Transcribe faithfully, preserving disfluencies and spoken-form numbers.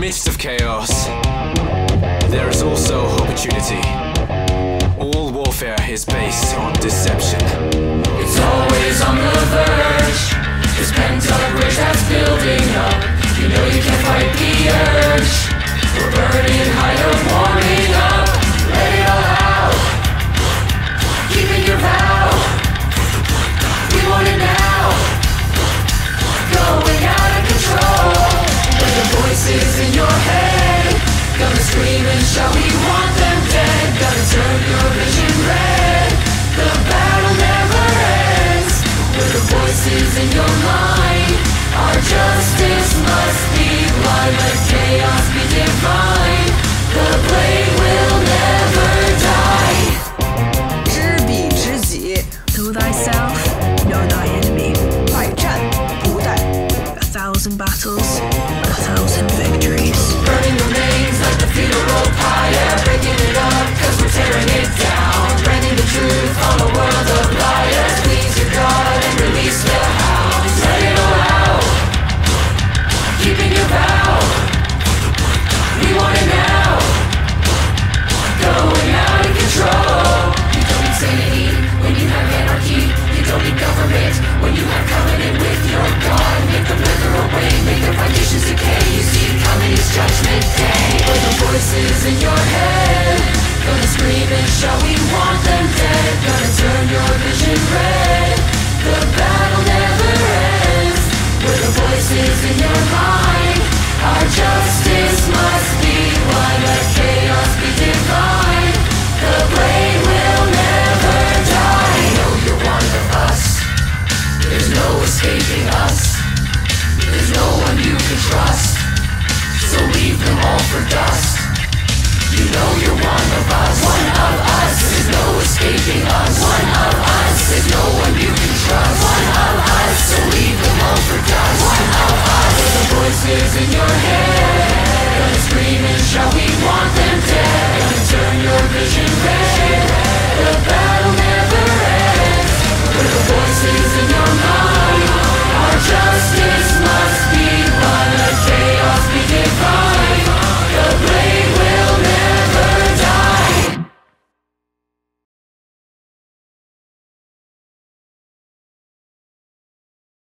midst of chaos, there is also opportunity. All warfare is based on deception. It's always on the verge. This pent-up rage that's building up. You know you can't fight the urge. We're burning higher, warming up. Let it all out. Keeping your vow. We want it now. Going out of control. But the voices in your head gonna scream and shout, we want them dead. Gotta turn your vision red. The battle never ends. With the voices in your mind, our justice must be blind. Let chaos be divine. The blade will never die. 知彼知己 Know thyself, know thy enemy. 百战不殆 A thousand battles, a thousand victories. Burning remains like the funeral pyre. Breaking it up cause we're tearing it down. Branding the truth on a world of liars. Please your God and release the hounds. Let it all out. Keeping your vow. We want it now. Going out of control. You don't need sanity when you have anarchy. You don't need government when you have covenant with your God. Make them wither away, make their foundations decay. You see it coming, it's judgment day. But the voices in your head gonna scream and shout, we want them dead. Gonna turn your vision red. The battle never ends. With the voices in your mind, our justice must be blind. Let chaos be divine. The blade will never die. Know you're one of us. There's no escaping us. There's no one you can trust. So leave them all for dust. You know you're one of us. One of us. There's no escaping us. One of us.